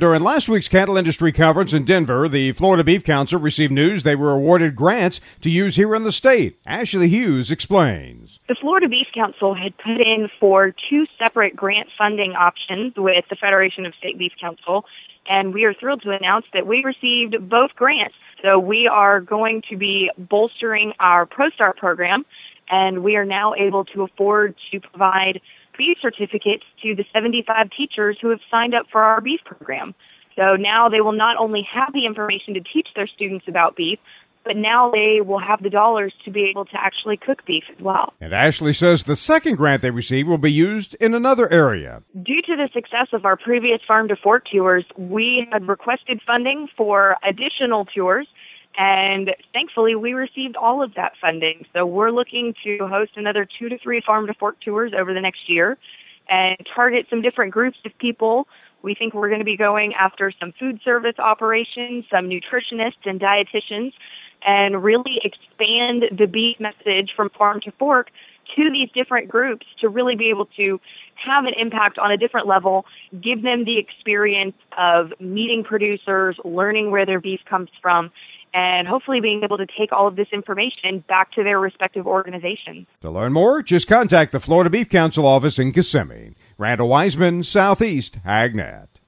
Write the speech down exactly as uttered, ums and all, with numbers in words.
During last week's Cattle Industry Conference in Denver, the Florida Beef Council received news they were awarded grants to use here in the state. Ashley Hughes explains. The Florida Beef Council had put in for two separate grant funding options with the Federation of State Beef Council, and we are thrilled to announce that we received both grants. So we are going to be bolstering our ProStart program, and we are now able to afford to provide beef certificates to the seventy-five teachers who have signed up for our beef program. So now they will not only have the information to teach their students about beef, but now they will have the dollars to be able to actually cook beef as well. And Ashley says the second grant they received will be used in another area. Due to the success of our previous Farm to Fork tours, we had requested funding for additional tours, and thankfully we received all of that funding. So we're looking to host another two to three Farm to Fork tours over the next year and target some different groups of people. We think we're going to be going after some food service operations, some nutritionists and dietitians, and really expand the beef message from Farm to Fork to these different groups to really be able to have an impact on a different level, give them the experience of meeting producers, learning where their beef comes from, and hopefully being able to take all of this information back to their respective organizations. To learn more, just contact the Florida Beef Council office in Kissimmee. Randall Wiseman, Southeast AgNet.